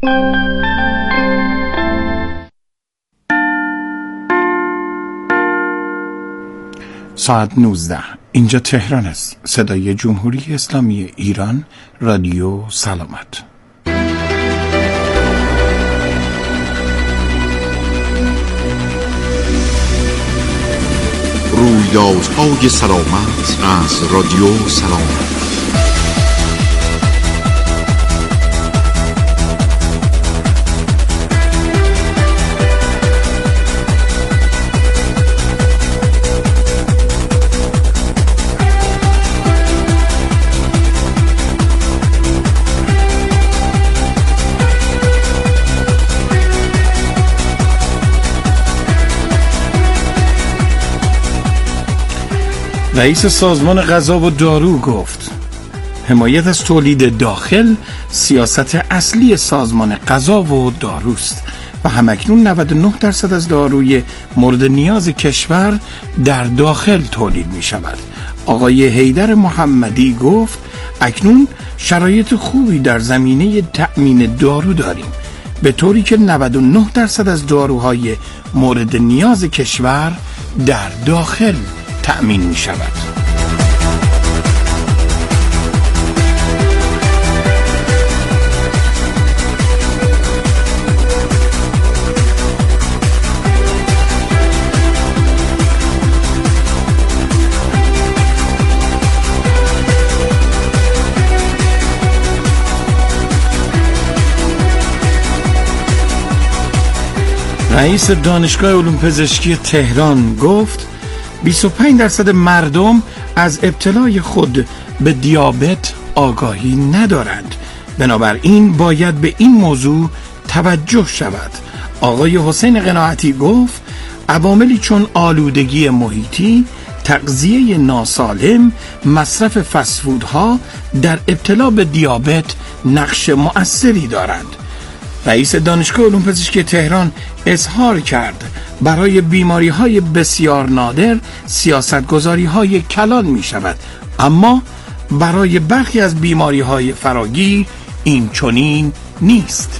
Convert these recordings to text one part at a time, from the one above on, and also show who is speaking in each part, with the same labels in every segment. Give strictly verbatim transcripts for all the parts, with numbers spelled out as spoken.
Speaker 1: ساعت نوزده. اینجا تهران است. صدای جمهوری اسلامی ایران، رادیو سلامت.
Speaker 2: رویدادهای سلامت از رادیو سلامت.
Speaker 1: رئیس سازمان غذا و دارو گفت حمایت از تولید داخل سیاست اصلی سازمان غذا و داروست و همکنون نود و نه درصد از داروی مورد نیاز کشور در داخل تولید می شود. آقای حیدر محمدی گفت اکنون شرایط خوبی در زمینه تأمین دارو داریم، به طوری که نود و نه درصد از داروهای مورد نیاز کشور در داخل تأمین می شود. رئیس دانشگاه علوم پزشکی تهران گفت بیست و پنج درصد مردم از ابتلای خود به دیابت آگاهی ندارند، بنابراین باید به این موضوع توجه شود. آقای حسین قناعتی گفت عواملی چون آلودگی محیطی، تغذیه ناسالم، مصرف فست‌فودها در ابتلا به دیابت نقش مؤثری دارند. رئیس دانشگاه علوم پزشکی تهران اظهار کرد برای بیماری‌های بسیار نادر سیاست‌گذاری‌های کلان می‌شود، اما برای برخی از بیماری‌های فراگیر این چنین نیست.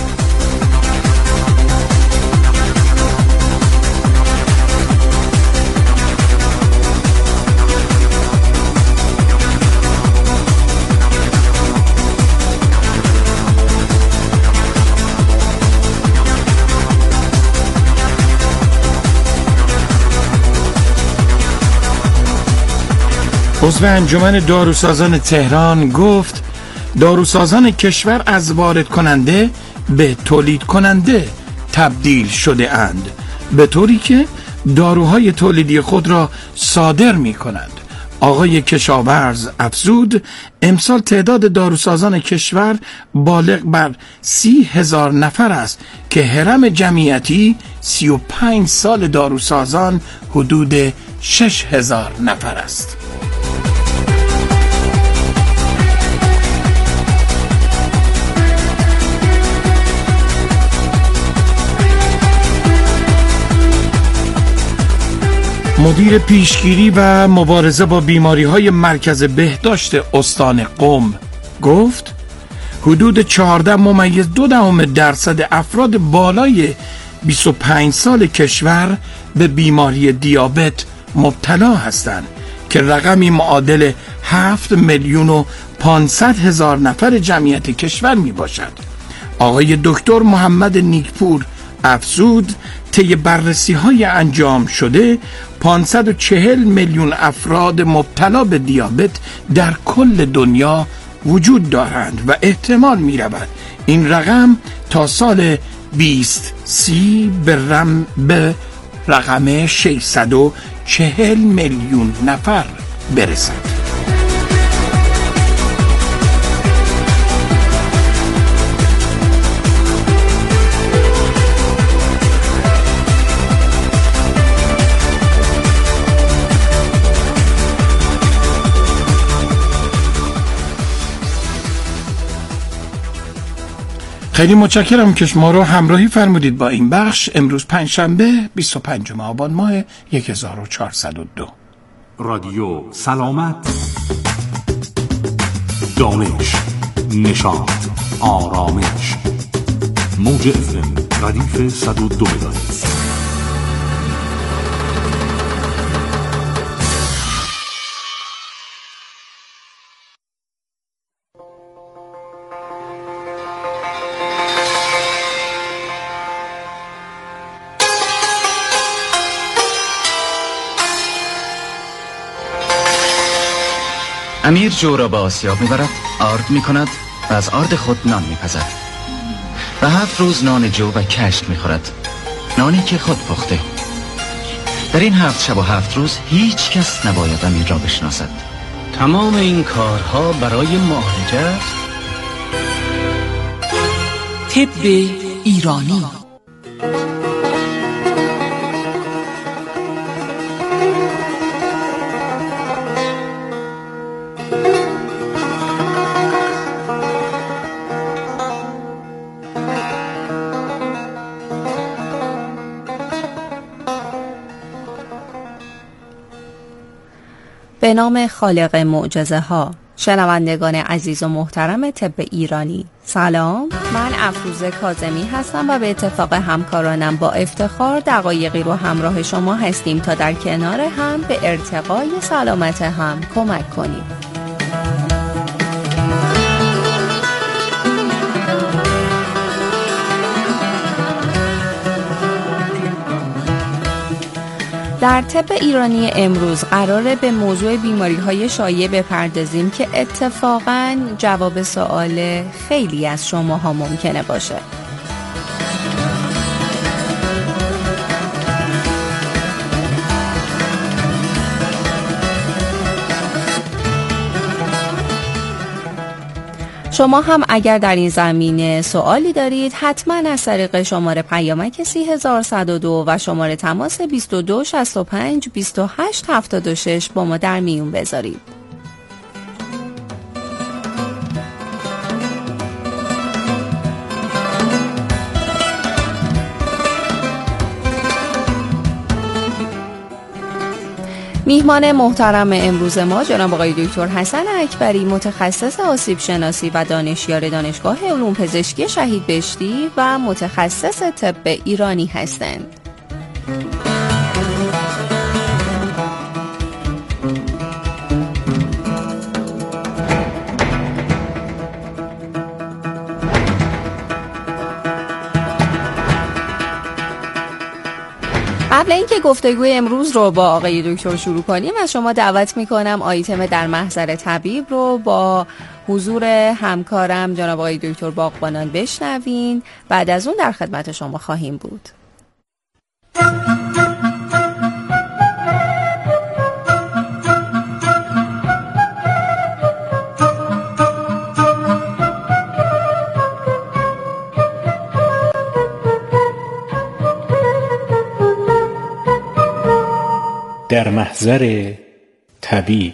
Speaker 1: عضو انجمن داروسازان تهران گفت داروسازان کشور از وارد کننده به تولید کننده تبدیل شده اند، به طوری که داروهای تولیدی خود را صادر می کنند. آقای کشاورز افزود امسال تعداد داروسازان کشور بالغ بر سی هزار نفر است که هرم جمعیتی سی و پنج سال داروسازان حدود شش هزار نفر است. مدیر پیشگیری و مبارزه با بیماری‌های مرکز بهداشت استان قم گفت حدود چهارده ممیز دو دهم درصد افراد بالای بیست و پنج سال کشور به بیماری دیابت مبتلا هستند که رقمی معادل هفت میلیون و پانصد هزار نفر جمعیت کشور می باشد. آقای دکتر محمد نیکپور افزود طی بررسی‌های انجام شده پانصد و چهل میلیون افراد مبتلا به دیابت در کل دنیا وجود دارند و احتمال می‌رود این رقم تا سال بیست سی به, رم به رقم ششصد و چهل میلیون نفر برسد. خیلی متشکرم که شما رو همراهی فرمودید با این بخش. امروز پنجشنبه بیست و پنجم آبان ماه هزار و چهارصد و دو.
Speaker 3: رادیو سلامت، دانش، نشاط، آرامش. موج اف ام ردیف صد و دو مگاهرتز.
Speaker 4: امیر جو را به آسیاب میبرد، آرد میکند و از آرد خود نان میپزد و هفت روز نان جو و کشک میخورد، نانی که خود پخته. در این هفت شب و هفت روز هیچ کس نباید امیر را بشناسد.
Speaker 5: تمام این کارها برای معالجه است.
Speaker 6: طب ایرانی.
Speaker 7: به نام خالق معجزه ها. شنوندگان عزیز و محترم طب ایرانی، سلام. من افروزه کاظمی هستم و به اتفاق همکارانم با افتخار دقایقی رو همراه شما هستیم تا در کنار هم به ارتقای سلامت هم کمک کنیم. در طب ایرانی امروز قراره به موضوع بیماری‌های شایع بپردازیم که اتفاقاً جواب سوال خیلی از شماها ممکنه باشه. شما هم اگر در این زمینه سوالی دارید حتما از طریق شماره پیامک سی هزار و صد و دو و شماره تماس بیست و دو شصت و پنج بیست و هشت هفتاد و شش با ما در میون بذارید. میهمان محترم امروز ما جناب آقای دکتر حسن اکبری، متخصص آسیب شناسی و دانشیار دانشگاه علوم پزشکی شهید بهشتی و متخصص طب ایرانی هستند. قبل اینکه گفتگوی امروز رو با آقای دکتر شروع کنیم از شما دعوت میکنم آیتم در محضر طبیب رو با حضور همکارم جناب آقای دکتر باغبانان بشنوین. بعد از اون در خدمت شما خواهیم بود.
Speaker 8: در محضر طبیب.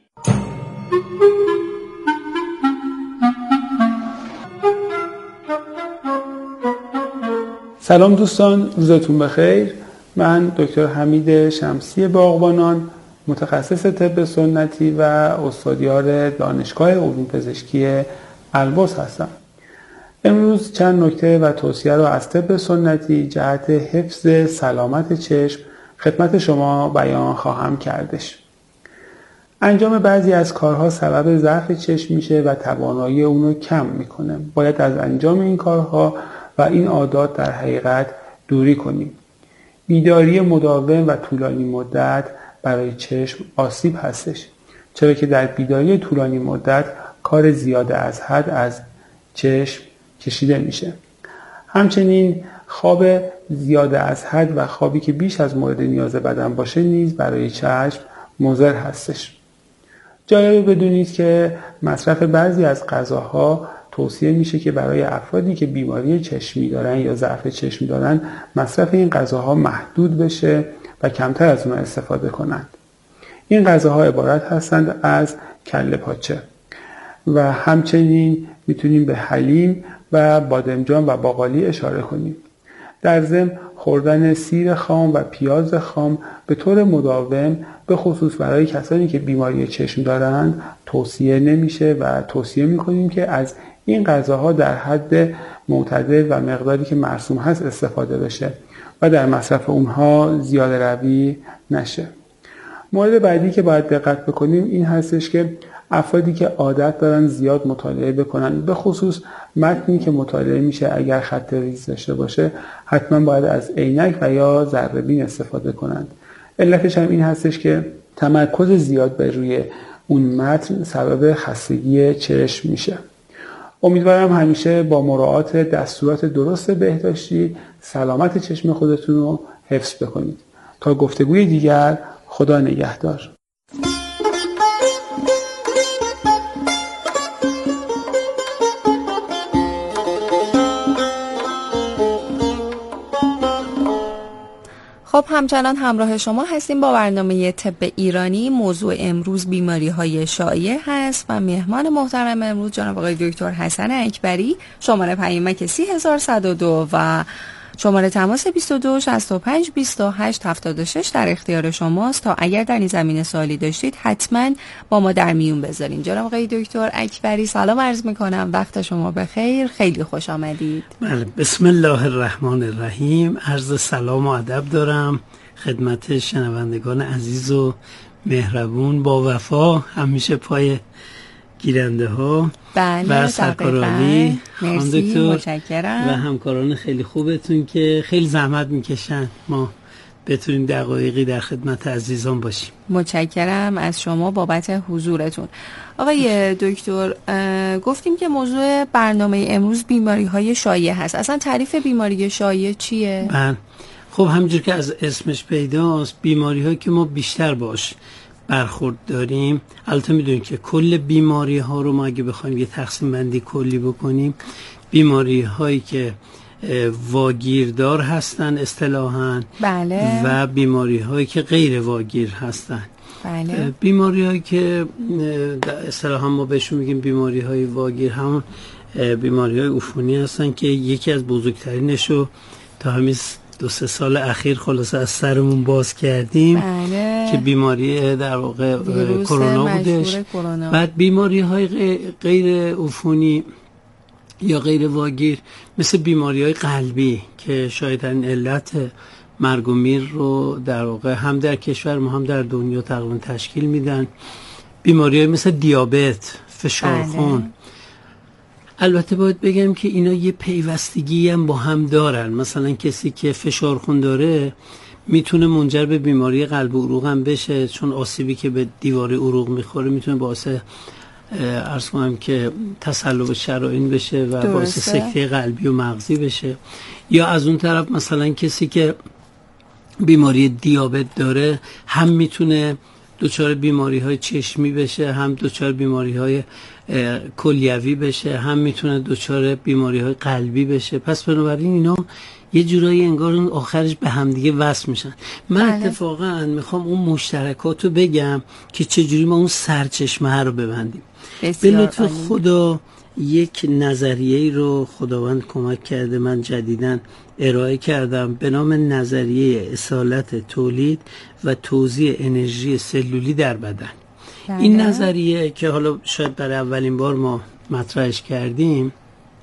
Speaker 9: سلام دوستان، روزتون بخیر. من دکتر حمید شمسی باغبانان، متخصص طب سنتی و استادیار دانشگاه علوم پزشکی البرز هستم. امروز چند نکته و توصیه رو از طب سنتی جهت حفظ سلامت چشم خدمت شما بیان خواهم کردش. انجام بعضی از کارها سبب ضعف چشم میشه و توانایی اونو کم میکنه. باید از انجام این کارها و این عادات در حقیقت دوری کنیم. بیداری مداوم و طولانی مدت برای چشم آسیب هستش، چرا که در بیداری طولانی مدت کار زیاده از حد از چشم کشیده میشه. همچنین خواب زیاده از حد و خوابی که بیش از مورد نیاز بدن باشه نیز برای چشم مضر هستش. جالب بدونید که مصرف بعضی از غذاها توصیه میشه که برای افرادی که بیماری چشمی دارن یا ضعف چشم دارن مصرف این غذاها محدود بشه و کمتر از اون استفاده کنند. این غذاها عبارت هستند از کله پاچه و همچنین میتونیم به حلیم و بادمجان و باقالی اشاره کنیم. در ضمن خوردن سیر خام و پیاز خام به طور مداوم به خصوص برای کسانی که بیماری چشم دارند توصیه نمیشه و توصیه میکنیم که از این غذاها در حد معتدل و مقداری که مرسوم هست استفاده بشه و در مصرف اونها زیاده روی نشه. مورد بعدی که باید دقت بکنیم این هستش که افرادی که عادت دارن زیاد مطالعه بکنن، به خصوص متنی که مطالعه میشه اگر خط ریز داشته باشه، حتما باید از عینک و یا ذره‌بین استفاده کنند. علتش هم این هستش که تمرکز زیاد بر روی اون متن سبب خستگی چشم میشه. امیدوارم همیشه با مراعات دستورات درست بهداشتی سلامت چشم خودتون رو حفظ بکنید. تا گفتگوی دیگر، خدا نگهدار.
Speaker 7: خب همچنان همراه شما هستیم با برنامه طب ایرانی. موضوع امروز بیماری های شایع هست و مهمان محترم امروز جناب آقای دکتر حسن اکبری. شماره پیامک سی هزار و صد و دو و شماره تماس بیست و دو شصت و پنج بیست و هشت هفتاد و شش در اختیار شماست تا اگر در این زمینه سوالی داشتید حتما با ما در میون بذارین. جناب آقای دکتر اکبری سلام عرض میکنم، وقت شما بخیر، خیلی خوش آمدید.
Speaker 10: بله، بسم الله الرحمن الرحیم. عرض سلام و ادب دارم خدمت شنوندگان عزیز و مهربون با وفا همیشه پای گیرنده ها
Speaker 7: بله،
Speaker 10: و سرکارعالی خانم دکتر
Speaker 7: متشکرم
Speaker 10: و همکاران خیلی خوبتون که خیلی زحمت میکشن ما بتونیم دقایقی در خدمت عزیزان باشیم.
Speaker 7: متشکرم از شما بابت حضورتون. آقای دکتر، گفتیم که موضوع برنامه امروز بیماری های شایع هست. اصلا تعریف بیماری شایع چیه؟
Speaker 10: بله، خب همونجور که از اسمش پیداست بیماری هایی که ما بیشتر باش برخورد داریم. البته میدونید که کل بیماری ها رو ما اگه بخوایم یه تقسیم بندی کلی بکنیم، بیماری هایی که واگیردار هستن اصطلاحاً
Speaker 7: بله.
Speaker 10: و بیماری هایی که غیر واگیر هستن.
Speaker 7: بله.
Speaker 10: بیماری هایی که اصطلاحاً ما بهشون میگیم بیماری های واگیر همون بیماری های عفونی هستن که یکی از بزرگترینش رو تا همین دو سه سال اخیر خلاصه از سرمون باز کردیم.
Speaker 7: بله.
Speaker 10: که بیماری در واقع کرونا بودش.
Speaker 7: کرونا.
Speaker 10: بعد بیماری های غیر عفونی یا غیر واگیر مثل بیماری های قلبی که شاید این علت مرگ و میر رو در واقع هم در کشور ما هم در دنیا تقریبا تشکیل میدن. بیماری های مثل دیابت، فشار خون. بله. البته باید بگم که اینا یه پیوستگی هم با هم دارن. مثلا کسی که فشار خون داره میتونه منجر به بیماری قلب و عروق هم بشه، چون آسیبی که به دیواره عروق میخوره میتونه باعث عرض کنم که تصلب شرائین بشه و درسته. باعث سکته قلبی و مغزی بشه. یا از اون طرف مثلا کسی که بیماری دیابت داره هم میتونه دچار بیماری های چشمی بشه، هم دچار بیماری های کلیوی بشه، هم میتونه دچار بیماری های قلبی بشه. پس بنابراین اینا یه جورایی انگار آخرش به هم دیگه وصل میشن. من بله. اتفاقا میخوام اون مشترکات رو بگم که چجوری ما اون سرچشمه رو ببندیم. به لطف خدا یک نظریه رو خداوند کمک کرده من جدیداً ارائه کردم به نام نظریه اصالت تولید و توزیع انرژی سلولی در بدن. بله. این نظریه که حالا شاید برای اولین بار ما مطرحش کردیم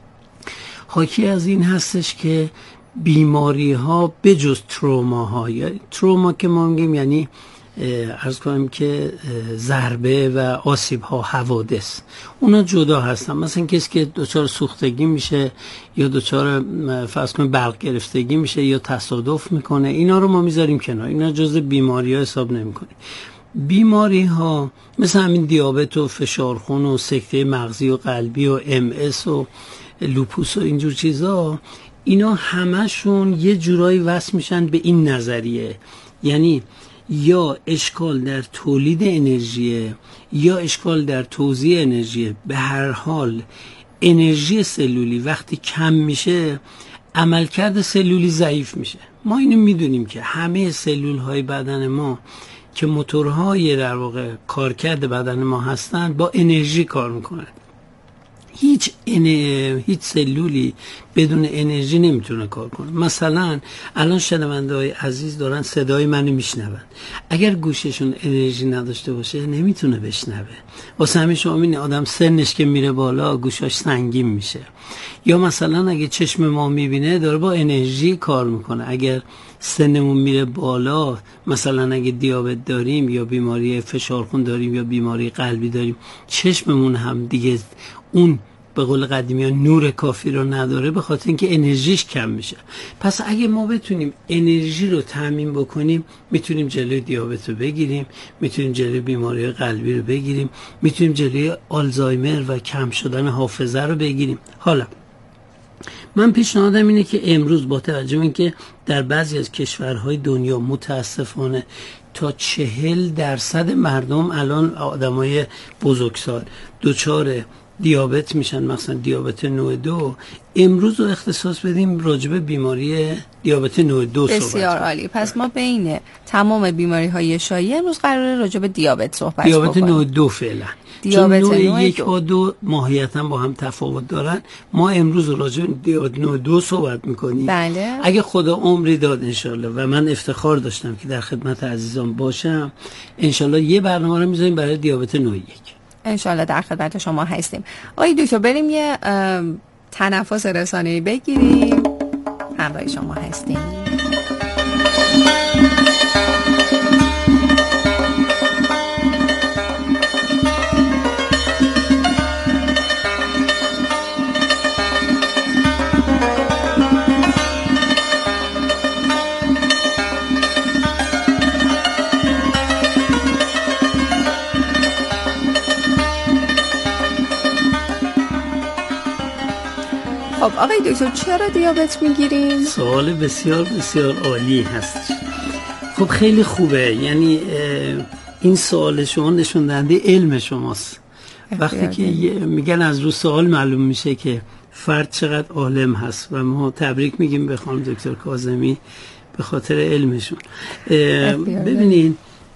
Speaker 10: حاکی از این هستش که بیماری ها بجز تروما ها، یا تروما که ما میگیم یعنی عرض کنم که ضربه و آسیب ها، حوادث، اونا جدا هستن. مثلا کسی که دچار سوختگی میشه یا دچار فرض کنیم برق گرفتگی میشه یا تصادف میکنه، اینا رو ما میذاریم کنار، اینا جزء بیماری ها حساب نمیکنیم. بیماری ها مثل همین دیابت و فشار خون و سکته مغزی و قلبی و ام اس و لوپوس و اینجور چیزا، اینا همشون یه جورایی وصل میشن به این نظریه. یعنی یا اشکال در تولید انرژی یا اشکال در توزیع انرژی. به هر حال انرژی سلولی وقتی کم میشه عملکرد سلولی ضعیف میشه. ما اینو میدونیم که همه سلول های بدن ما که موتورهای در واقع کارکرد بدن ما هستن با انرژی کار میکنن. هیچ انه... هیچ سلولی بدون انرژی نمیتونه کار کنه. مثلا الان شنونده‌های عزیز دارن صدای منو میشنون، اگر گوششون انرژی نداشته باشه نمیتونه بشنوه. واسه همین شما میبینید آدم سنش که میره بالا گوشاش سنگین میشه. یا مثلا اگه چشم ما میبینه داره با انرژی کار میکنه، اگر سنمون میره بالا، مثلا اگه دیابت داریم یا بیماری فشار خون داریم یا بیماری قلبی داریم، چشممون هم دیگه اون به قول قدیمی ها نور کافی رو نداره، به خاطر اینکه انرژیش کم میشه. پس اگه ما بتونیم انرژی رو تامین بکنیم، میتونیم جلوی دیابت رو بگیریم، میتونیم جلوی بیماری قلبی رو بگیریم، میتونیم جلوی آلزایمر و کم شدن حافظه رو بگیریم. حالا من پیشنهادم اینه که امروز با توجه به اینکه در بعضی از کشورهای دنیا متاسفانه تا چهل درصد مردم الان آدمای بزرگسال دچار دیابت میشن، مثلا دیابت نوع دو، امروز رو اختصاص بدیم راجع به بیماری دیابت نوع دو صحبت.
Speaker 7: بسیار عالی. پس ما بین تمام بیماری های شایع امروز قراره راجع به دیابت صحبت
Speaker 10: دیابت
Speaker 7: بکنیم.
Speaker 10: نوع دو فعلا.
Speaker 7: دیابت
Speaker 10: چون نوع,
Speaker 7: نوع
Speaker 10: یک
Speaker 7: دو.
Speaker 10: و دو ماهیتا با هم تفاوت دارن. ما امروز راجع به دیابت نوع دو صحبت میکنیم.
Speaker 7: بله.
Speaker 10: اگه خدا عمری داد انشالله و من افتخار داشتم که در خدمت عزیزان باشم، انشالله یه برنامه رو میذاریم برای دیابت نوع یک.
Speaker 7: انشالله در خدمت شما هستیم. آقای دکتر بریم یه تنفس رسانه‌ای بگیریم، همراه شما هستیم. خب آقای دکتر چرا دیابت میگیریم؟
Speaker 10: سوال بسیار بسیار عالی هست. خب خیلی خوبه، یعنی این سوال شما نشون دهنده علم شماست. وقتی که میگن از رو سوال معلوم میشه که فرد چقدر عالم هست و ما تبریک میگیم به خانم دکتر کاظمی به خاطر علمشون. ببینین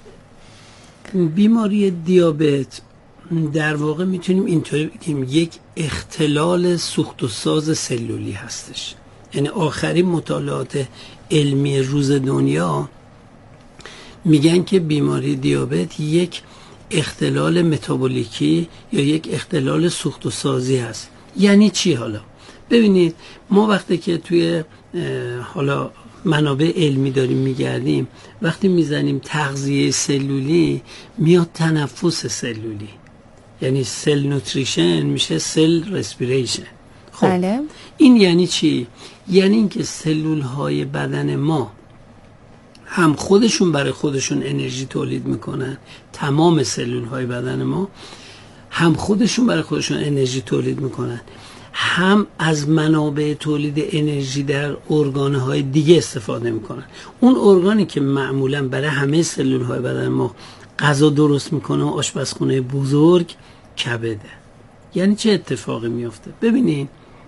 Speaker 10: بیماری دیابت در واقع میتونیم اینطوری بگیم یک اختلال سوخت و ساز سلولی هستش. یعنی آخرین مطالعات علمی روز دنیا میگن که بیماری دیابت یک اختلال متابولیکی یا یک اختلال سوخت و سازی هست. یعنی چی حالا؟ ببینید ما وقتی که توی حالا منابع علمی داریم میگردیم، وقتی میزنیم تغذیه سلولی میاد تنفس سلولی، یعنی سل نوتریشن میشه سل رسپیریشن. خب
Speaker 7: بله.
Speaker 10: این یعنی چی؟ یعنی اینکه سلول های بدن ما هم خودشون برای خودشون انرژی تولید میکنن، تمام سلول های بدن ما هم خودشون برای خودشون انرژی تولید میکنن، هم از منابع تولید انرژی در ارگان های دیگه استفاده میکنن. اون ارگانی که معمولا برای همه سلول های بدن ما غذا درست میکنه و آشپزخونه بزرگ کبده. یعنی چه اتفاقی میفته؟ ببینید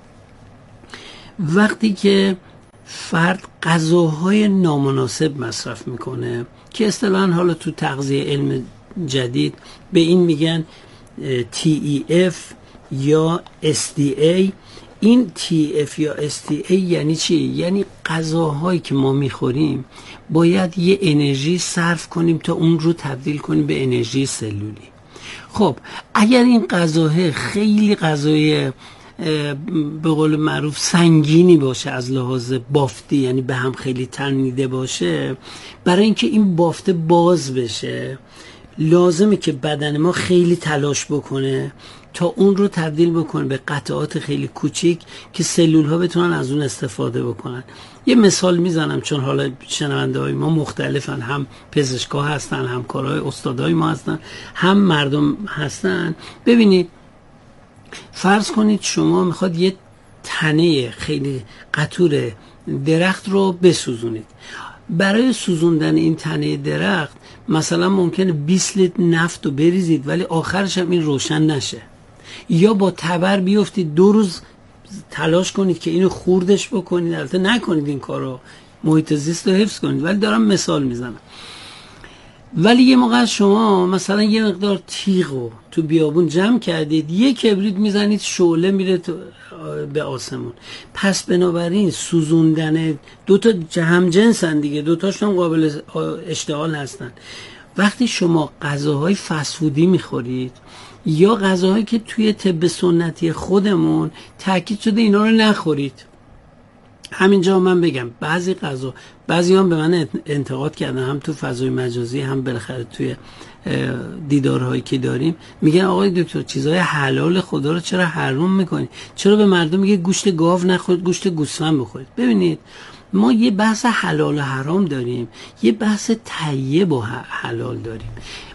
Speaker 10: وقتی که فرد غذاهای نامناسب مصرف میکنه که اصطلاحاً حالا تو تغذیه علم جدید به این میگن تی ای اف یا اس دی ای. این تی اف یا اس دی ای یعنی چی؟ یعنی غذاهایی که ما میخوریم باید یه انرژی صرف کنیم تا اون رو تبدیل کنیم به انرژی سلولی. خب اگر این غذاه خیلی غذای به قول معروف سنگینی باشه از لحاظ بافتی، یعنی به هم خیلی تنیده باشه، برای اینکه این بافته باز بشه لازمه که بدن ما خیلی تلاش بکنه تا اون رو تبدیل بکنه به قطعات خیلی کوچیک که سلول ها بتونن از اون استفاده بکنن. یه مثال میزنم چون حالا شنونده های ما مختلفن، هم پزشکا هستن، هم کارهای استادای ما هستن، هم مردم هستن. ببینید فرض کنید شما میخواد یه تنه خیلی قطور درخت رو بسوزونید. برای سوزوندن این تنه درخت مثلا ممکنه بیست لیتر نفت رو بریزید ولی آخرش هم این روشن نشه، یا با تبر بیفتید دو روز تلاش کنید که اینو خوردش بکنید. البته نکنید این کارو، محیط زیست رو حفظ کنید، ولی دارم مثال میزنم. ولی یه موقع شما مثلا یه مقدار تیغو تو بیابون جمع کردید، یه کبریت میزنید شعله میره تو به آسمون. پس بنابراین سوزوندن دوتا هم جنسن دیگه، دوتاشون قابل اشتعال هستن. وقتی شما غذاهای فسفودی میخورید یا غذاهایی که توی طب سنتی خودمون تاکید شده اینا رو نخورید، همینجا من بگم بعضی غذا، بعضی هم به من انتقاد کردن هم تو فضای مجازی هم بالاخره توی دیدارهایی که داریم، میگن آقای دکتر چیزای حلال خدا رو چرا حرام میکنید؟ چرا به مردم میگه گوشت گاو نخورید، گوشت گوسفند بخورید؟ ببینید ما یه بحث حلال و حرام داریم، یه بحث طیب و حلال داریم.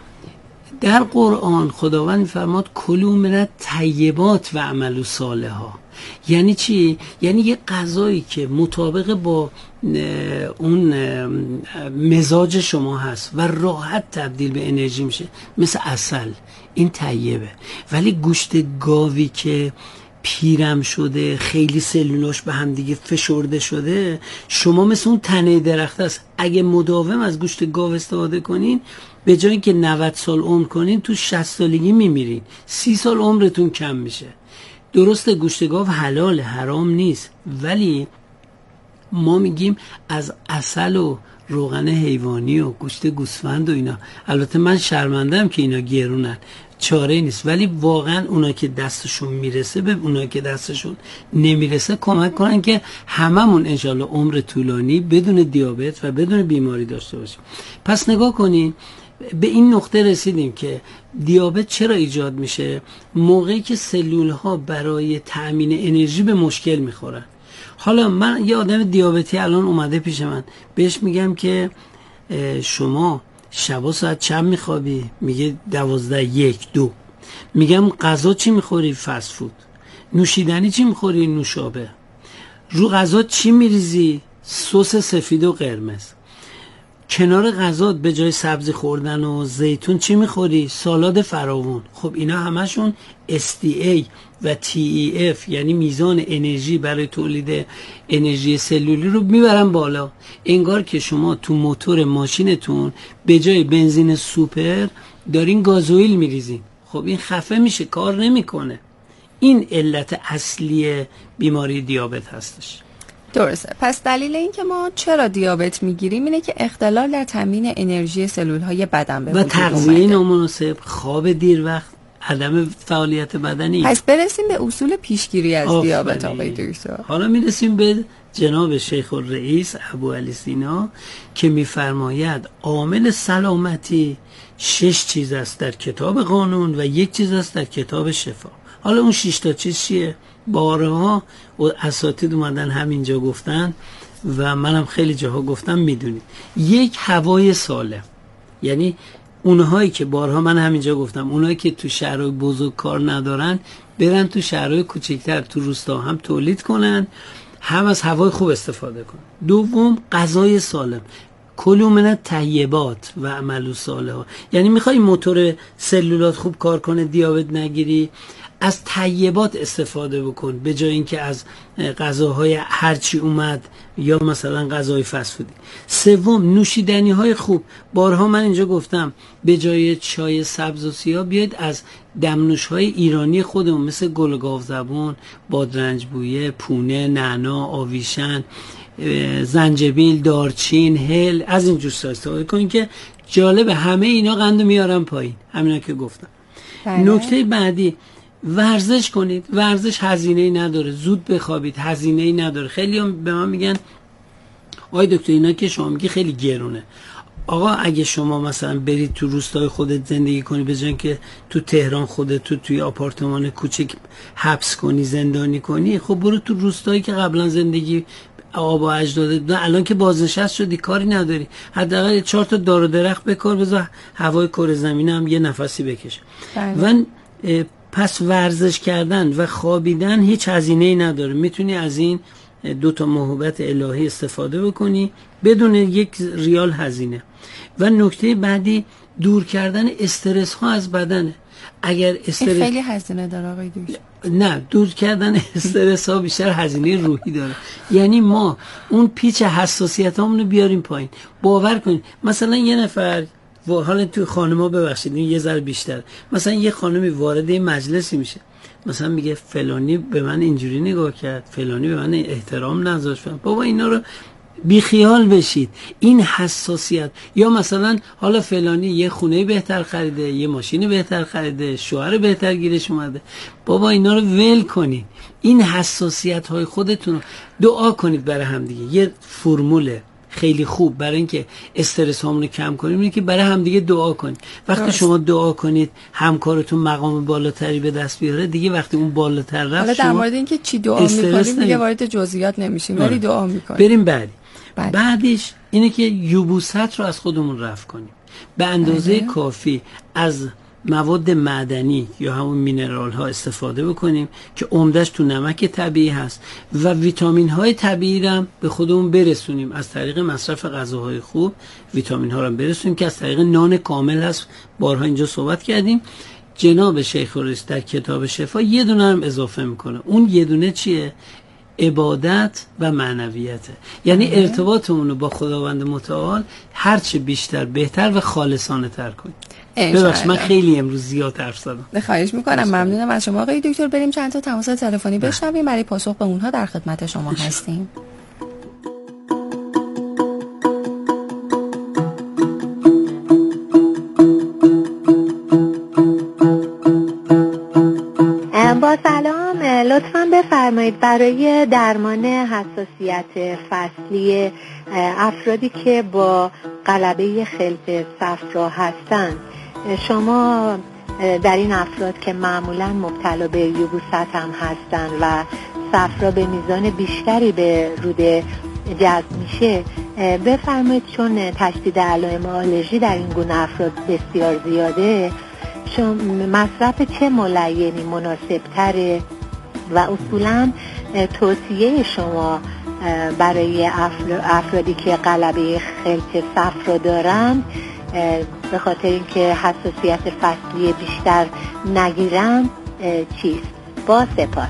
Speaker 10: در قرآن خداوند میفرماد کلوا من الطیبات و اعملوا صالحا. یعنی چی؟ یعنی یه غذایی که مطابق با اون مزاج شما هست و راحت تبدیل به انرژی میشه، مثل عسل، این طیبه. ولی گوشت گاوی که پیرم شده، خیلی سلولاش به هم دیگه فشرده شده، شما مثل اون تنه درخت است، اگه مداوم از گوشت گاو استفاده کنین به جای که نود سال عمر کنین تو شصت سالگی میمیرین، سی سال عمرتون کم میشه. درسته گوشت گاو حلال، حرام نیست، ولی ما میگیم از عسل و روغن حیوانی و گوشت گوسفند و اینا، البته من شرمندم که اینا گرونن، چاره نیست، ولی واقعا اونا که دستشون میرسه به اونا که دستشون نمیرسه کمک کنن که هممون انشالله عمر طولانی بدون دیابت و بدون بیماری داشته باشیم. پس نگاه کنین به این نقطه رسیدیم که دیابت چرا ایجاد میشه؟ موقعی که سلول ها برای تأمین انرژی به مشکل میخورن. حالا من یه آدم دیابتی الان اومده پیش من، بهش میگم که شما شبا ساعت چند میخوابی؟ میگه دوازده، یک، دو. میگم غذا چی میخوری؟ فست فود. نوشیدنی چی میخوری؟ نوشابه. رو غذا چی میریزی؟ سس سفید و قرمز. کنار غذا به جای سبزی خوردن و زیتون چی میخوری؟ سالاد فراوون. خب اینا همشون اس دی ای و تی ای اف یعنی میزان انرژی برای تولید انرژی سلولی رو میبرن بالا. انگار که شما تو موتور ماشینتون به جای بنزین سوپر دارین گازوئیل میریزین. خب این خفه میشه، کار نمیکنه. این علت اصلی بیماری دیابت هستش.
Speaker 7: درسته. پس دلیل این که ما چرا دیابت میگیریم اینه که اختلال در تامین انرژی سلول‌های بدن به وجود اومده.
Speaker 10: و تغذیه نامناسب، خواب دیر وقت، عدم فعالیت بدنی.
Speaker 7: پس برسیم به اصول پیشگیری از دیابت آقای دکتر.
Speaker 10: حالا میرسیم به جناب شیخ الرئیس ابو علی سینا که میفرماید عامل سلامتی شش چیز است در کتاب قانون و یک چیز است در کتاب شفا. حالا اون شش تا چیز چیه؟ بارها و اساتید اومدن همینجا گفتن و منم خیلی جاها گفتم، میدونید. یک، هوای سالم، یعنی اونهایی که بارها من همینجا گفتم اونهایی که تو شهرهای بزرگ کار ندارن برن تو شهرهای کوچکتر تو روستا هم تولید کنن، هم از هوای خوب استفاده کنن. دوم، غذای سالم، کلوا من الطیبات و اعملوا صالحا. یعنی میخوای موتور سلولات خوب کار کنه، دیابت نگیری، از طیبات استفاده بکن به جای اینکه از غذاهای هرچی اومد یا مثلا غذای فست فودی. سوم، نوشیدنی های خوب. بارها من اینجا گفتم به جای چای سبز و سیاه بیاید از دمنوش های ایرانی خودمون مثل گل گاو زبون، بادرنج بویه، پونه، نعنا، آویشن، زنجبیل، دارچین، هل، از این جور استفاده کنین که جالبه همه اینا قندو میارن پایین، همینا که گفتم. نکته بعدی، ورزش کنید. ورزش هزینه‌ای نداره، زود بخوابید، هزینه‌ای نداره. خیلی هم به من میگن آقای دکتر اینا که شما میگی خیلی گرونه. آقا اگه شما مثلا برید تو روستای خودت زندگی کنی به جای اینکه تو تهران خودت تو توی آپارتمان کوچیک حبس کنی، زندانی کنی، خب برو تو روستایی که قبلا زندگی آب و اجدادت، الان که بازنشست شدی کاری نداری، حداقل چهار تا دار و درخت بکار، بذار هوای کره زمین هم یه نفسی بکشه. و پس ورزش کردن و خوابیدن هیچ هزینه‌ای نداره. میتونی از این دو تا موهبت الهی استفاده بکنی بدون یک ریال هزینه. و نکته بعدی، دور کردن استرس ها از بدنه. اگر استرس
Speaker 7: خیلی هزینه داره آقای دکتر.
Speaker 10: نه، دور کردن استرس ها بیشتر هزینه روحی داره. یعنی ما اون پیچ حساسیت همونو بیاریم پایین. باور کنید مثلا یه نفر و حالا توی خانم‌ها ببخشید این یه ذره بیشتر، مثلا یه خانمی وارد این مجلسی میشه مثلا میگه فلانی به من اینجوری نگاه کرد، فلانی به من احترام نذاشت، بابا اینا رو بی خیال بشید. این حساسیت، یا مثلا حالا فلانی یه خونه بهتر خریده، یه ماشین بهتر خریده، شوهر بهتر گیرش اومده، بابا اینا رو ول کنید. این حساسیت های خودتون رو دعا کنید برای هم دیگه. یه فرموله خیلی خوب برای اینکه استرس هامون رو کم کنیم اینه که برای هم دیگه دعا کنید. وقتی راست. شما دعا کنید همکارتون مقام بالاتری به دست بیاره، دیگه وقتی اون بالاتر رفت،
Speaker 7: حالا در مورد اینکه چی دعا میکنیم دیگه وارد جزئیات نمیشیم، ولی دعا میکنیم.
Speaker 10: بریم بعدی. بله. بعدش اینه که یبوست رو از خودمون رفع کنیم. به اندازه بله. کافی از مواد معدنی یا همون مینرال ها استفاده بکنیم که عمدش تو نمک طبیعی هست و ویتامین های طبیعی رو به خودمون برسونیم از طریق مصرف غذاهای خوب. ویتامین ها رو برسونیم که از طریق نان کامل هست، بارها اینجا صحبت کردیم. جناب شیخ الرئیس در کتاب شفا یه دونه هم اضافه میکنه. اون یه دونه چیه؟ عبادت و معنویته. یعنی ارتباطمون رو با خداوند متعال هرچه بیشتر بهتر و خالصانه تر کنیم. ببخشید من خیلی امروز زیاد حرف زدم.
Speaker 7: خواهش میکنم. ممنونم از شما آقای دکتر. بریم چند تا تماس تلفنی بشنویم، برای پاسخ به اونها در خدمت شما هستیم.
Speaker 11: با سلام، لطفاً بفرمایید برای درمان حساسیت فصلی افرادی که با غلبه خلط صفرا هستند، شما در این افراد که معمولاً مبتلا به یبوست هم هستند و صفرا به میزان بیشتری به روده جذب میشه، بفرمایید چون تشدید علائم آلرژی در این گونه افراد بسیار زیاده، شما مصرف چه ملینی مناسب تره و اصولاً توصیه شما برای افرادی که غلبه خلط صفرا دارن به خاطر اینکه حساسیت فصلی بیشتر نگیرن چیست؟ با سپاس.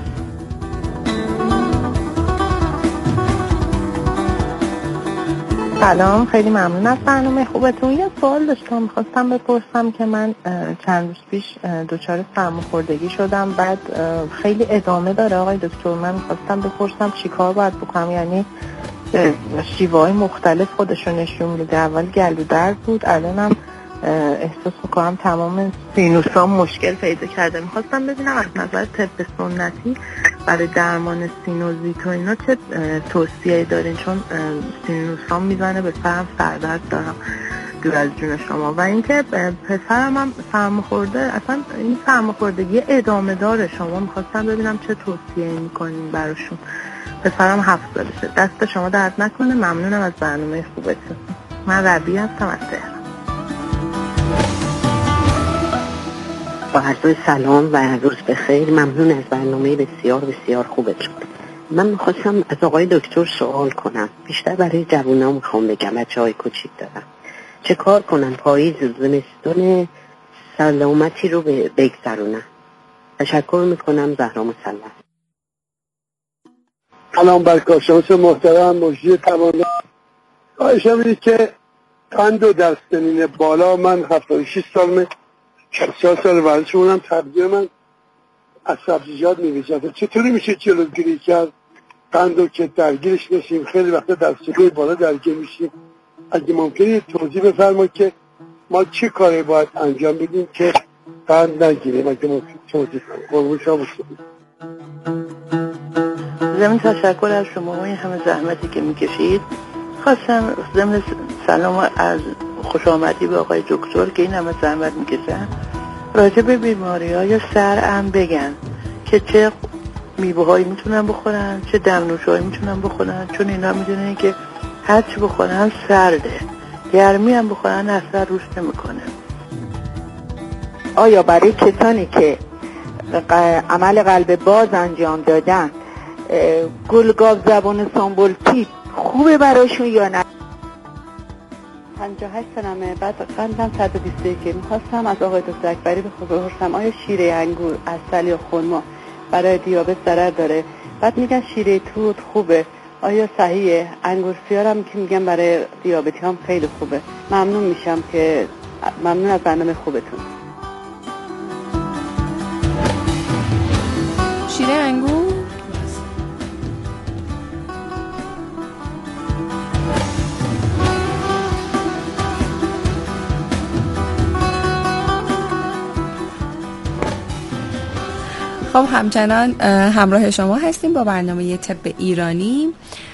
Speaker 12: سلام، خیلی ممنون از برنامه خوبتون. یه سوال داشتم، میخواستم بپرسم که من چند روز پیش دچار سرماخوردگی شدم، بعد خیلی ادامه داره آقای دکتر. من میخواستم بپرسم چی کار باید بکنم، یعنی شیوه‌های مختلف خودشون نشون میده. اول گلو درد بود، الانم احساس میکنم تمام سینوسام مشکل پیدا کرده. میخواستم ببینم از نظر طب سنتی برای درمان سینوزیت و اینا چه توصیه‌ای دارین، چون سینوسام میزنه به سرم، سردرد دارم دور از جون شما. و اینکه پسرم هم سرماخورده، اصلا این سرماخوردگی ادامه داره. شما میخواستم ببینم چه توصیه‌ای میکنین براشون. پسرم هفت سالشه. دست شما درد نکنه. ممنونم از برنامه خوبتون. من ربی هستم از تهران.
Speaker 13: با عرض سلام و روز بخیر. ممنون از برنامه بسیار بسیار خوبتون. من میخواستم از آقای دکتر سوال کنم، بیشتر برای جوونا میخوام بگم، بچه‌های کوچیک دارم. چه کار کنن پاییز زمستون سلامتی رو بگذرونن؟ تشکر میکنم. زهرا مسلط.
Speaker 14: سلام بر کارشناس محترم مجری توانا. خواهشم اینه که قند و در سنین بالا، من هفتاد و شش سالمه، شصت سال ورزشمونم، تغذیه من از سبزیجات می‌بیچه. چطوری میشه جلوگیری کرد قندو که درگیرش نشیم؟ خیلی وقتا در سنین بالا درگیر میشیم. اگه ممکنه توضیح بفرمایید که ما چه کاری باید انجام بدیم که قند نگیریم؟ اگه ممکنه توضیح کنید. قربون شما باشید.
Speaker 12: ضمن تشکر از شما و این همه زحمتی که میکشید. خواستم ضمن سلام از خوش آمدی به آقای دکتر که این همه زحمت میکشن، راجع به بیماری های سرعم بگن که چه میوه هایی میتونن بخورن، چه دمنوش هایی میتونن بخورن، چون اینا میدونن که هر چی بخورن سرده، گرمی هم بخورن اثر روش نمیکنه.
Speaker 15: آیا برای کسانی که عمل قلب باز انجام دادن گلگاو زبان سامبولتی خوبه براشون یا نه؟
Speaker 16: پنجاه و هشت سالمه، بعد قندم صد و بیست و یک. میخواستم از آقای دکتر اکبری به خود بپرسم آیا شیره انگور، عسل یا خرما برای دیابت ضرر داره؟ بعد میگن شیره توت خوبه، آیا صحیحه؟ انگور سیارم که میگن برای دیابتی هم خیلی خوبه. ممنون میشم که ممنون از برنامه خوبتون.
Speaker 7: شیره انگور. خب همچنان همراه شما هستیم با برنامه طب ایرانی.